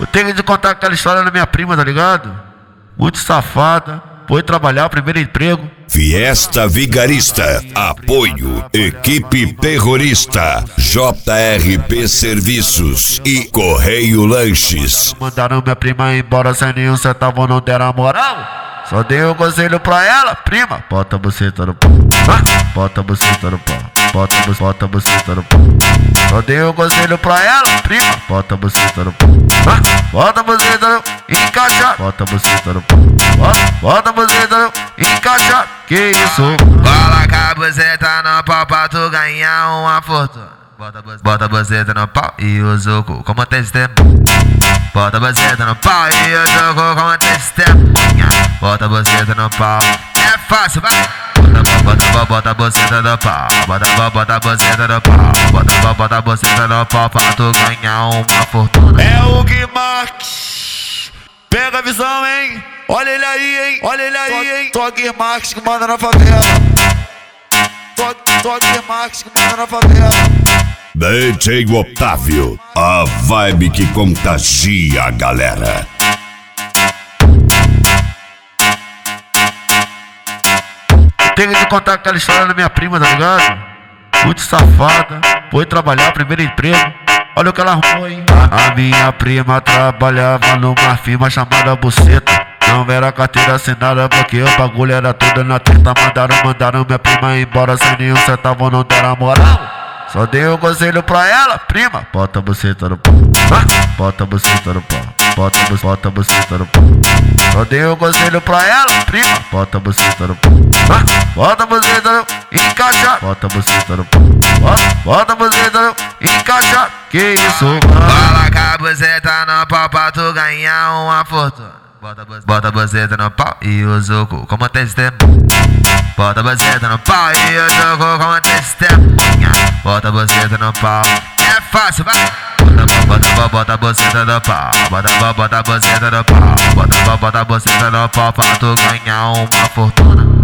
Eu tenho de contar aquela história da minha prima, tá ligado? Muito safada, foi trabalhar, primeiro emprego. Fiesta Vigarista, apoio, equipe terrorista, JRP Serviços e Correio Lanches. Mandaram minha prima embora sem nenhum centavo, não deram moral. Só dei um conselho pra ela, prima, bota a buceta no pau, bota a buceta no pau, bota a buceta no pau. Só dei um conselho pra ela, prima, bota a buceta no pau, bota a buceta no encaixa, bota a buceta no pau, bota a buceta no encaixa. Que isso? Coloca a buceta no pau pra tu ganhar uma fortuna. Bota a buceta no pau e usa o cu como testemunha. Bota a buceta no pau e usa o cu como testemunha. Bota a buceta no pau, é fácil, vai. Bota a buceta no pau, bota a buceta no pau, bota a buceta no pau pra tu ganhar uma fortuna. É o Gui Marques, pega a visão, hein? Olha ele aí, hein? Olha ele aí, hein? Só Gui Marques que manda na favela. Só Gui Marques que manda na favela. DJ Otávio, a vibe que contagia a galera. Tenho de contar aquela história da minha prima, tá ligado? Muito safada, foi trabalhar, primeiro emprego. Olha o que ela arrumou, hein? A minha prima trabalhava numa firma chamada Buceta. Não era carteira assinada porque o bagulho era tudo na treta. Mandaram minha prima embora sem nenhum centavo, não deram moral. Só dei um conselho pra ela, prima, bota a buceta no pau, bota a buceta no pau, bota a buceta no pau. Só dei um conselho pra ela, prima, bota a buceta no pau, bota a buceta no encaixa, bota a buceta no pau, bota a buceta no encaixa. Que isso? Coloca a buceta no pau pra tu ganhar uma fortuna. Bota a buceta no pau e usa o cu como testemunha. Bota a buceta no pau e usa o cu como testemunha. Bota a buceta no pau, é fácil, vai. Bota a buceta no pau, bota a buceta no pau, bota a buceta no pau pra tu ganhar uma fortuna.